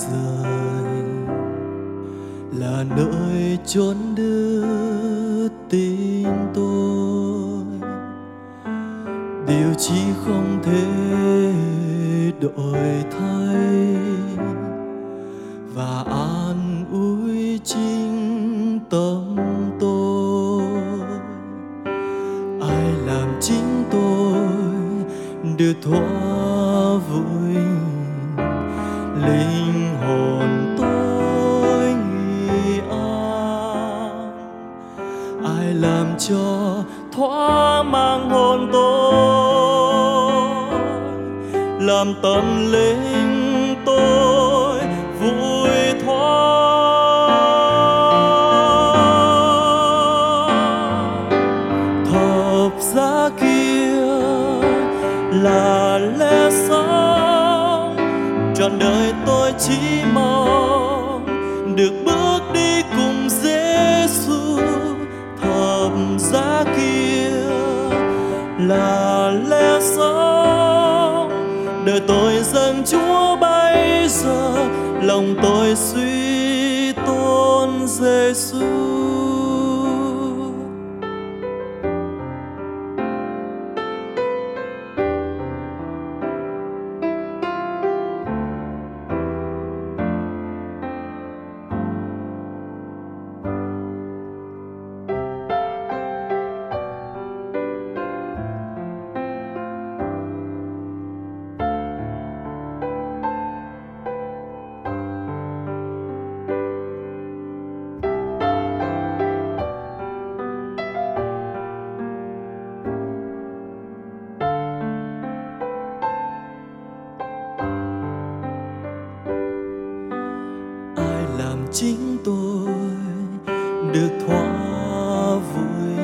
rời là nơi chốn đưa tin tôi, điều chí không thể đổi thay và an ủi chính tâm tôi. Ai làm chính tôi được thỏa vui, linh hồn tôi nghỉ an. Ai làm cho thỏa mãn hồn tôi, làm tâm linh tôi vui thoát. Thập giá kia là lẽ sống, trọn đời tôi chỉ mong được bước đi cùng Giêsu. Thập giá kia là lẽ sống, đời tôi dâng Chúa bây giờ, lòng tôi suy tôn Giêsu. Làm chính tôi được thỏa vui,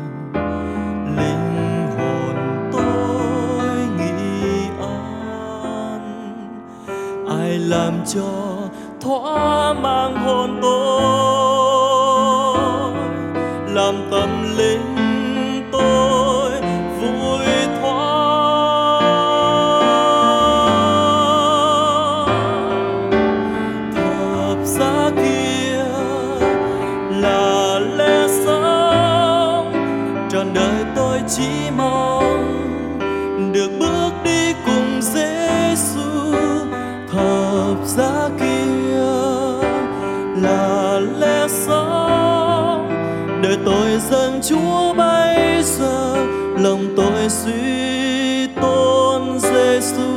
linh hồn tôi nghỉ an. Ai làm cho thỏa mãn hồn tôi, làm tâm linh tôi vui thoát. Thập giá kia là lẽ sống, trọn đời tôi chỉ mong được bước đi cùng Giêsu. Thập giá kia là lẽ sống, đời tôi dâng Chúa bây giờ, lòng tôi suy tôn Giêsu.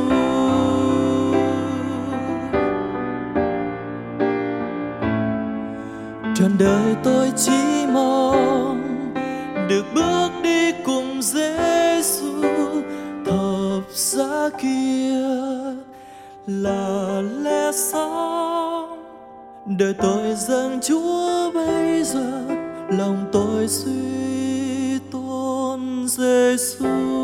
Trọn đời tôi chỉ mong được bước đi cùng Giêsu. Thập giá kia là lẽ sống, đời tôi dâng Chúa bây giờ, lòng tôi suy tôn Giêsu.